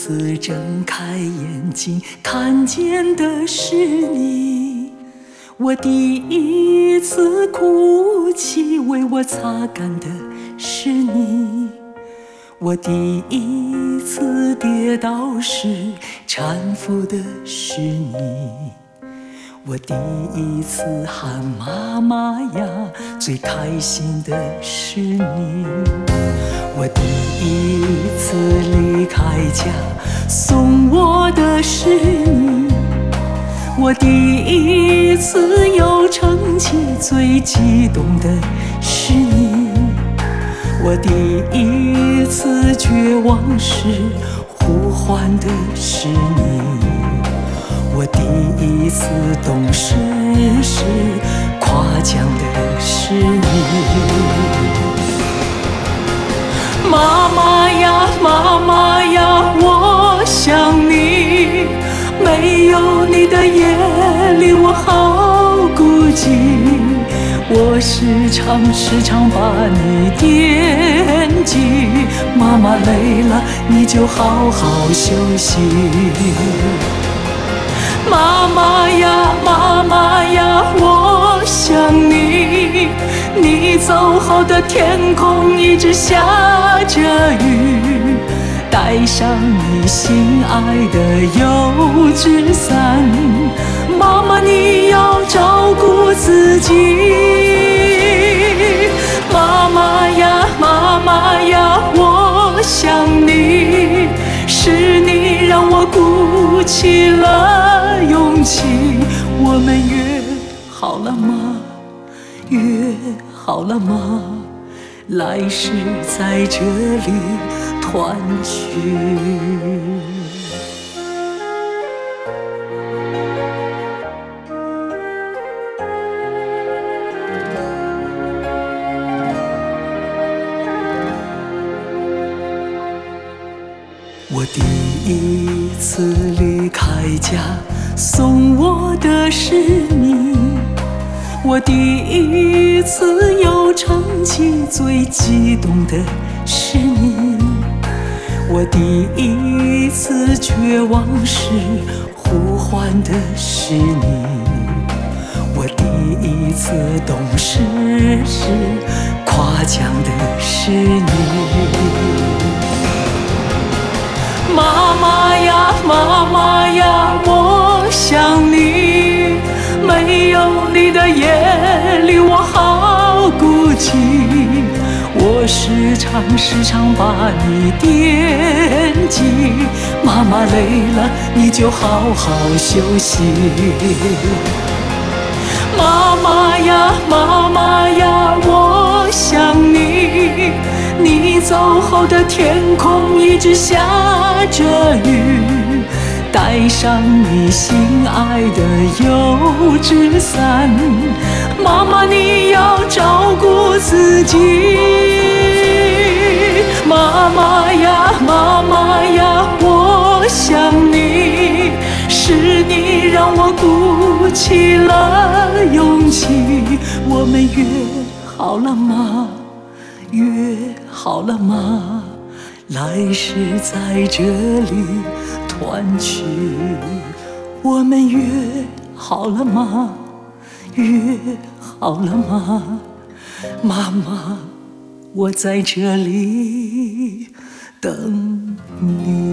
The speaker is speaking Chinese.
次睁开眼睛，看见的是你。我第一次哭泣，为我擦干的是你。我第一次跌倒时，搀扶的是你。我第一次喊妈妈呀，最开心的是你。我第一次离开家，送我的是你。我第一次有成绩，最激动的是你。我第一次绝望时，呼唤的是你。我第一次懂事时，夸奖的是你。妈妈呀，妈妈呀，我想你。没有你的夜里，我好孤寂。我时常把你惦记。妈妈累了，你就好好休息。妈妈呀，妈妈呀，我想你。你走后的天空一直下着雨，带上你心爱的油纸伞。妈妈，你要照顾自己。妈妈呀，妈妈呀，我想你。是你让我鼓起了勇气。我们约好了吗？约好了吗？来世在这里团聚。我第一次离开家，送我的是你。我第一次有成绩，最激动的是你。我第一次绝望时，呼唤的是你。我第一次懂事时，夸奖的是你。妈妈呀，妈妈呀，我想你。没有你的夜里，我好孤寂。我时常把你惦记。妈妈累了，你就好好休息。妈妈呀，妈妈呀，我想你。你走后的天空一直下着雨，带上你心爱的油纸伞。妈妈，你要照顾自己。妈妈呀，妈妈呀，我想你。是你让我鼓起了勇气。我们约好了吗？约好了吗？来世在这里团聚。我们约好了吗？约好了吗？妈妈，我在这里等你。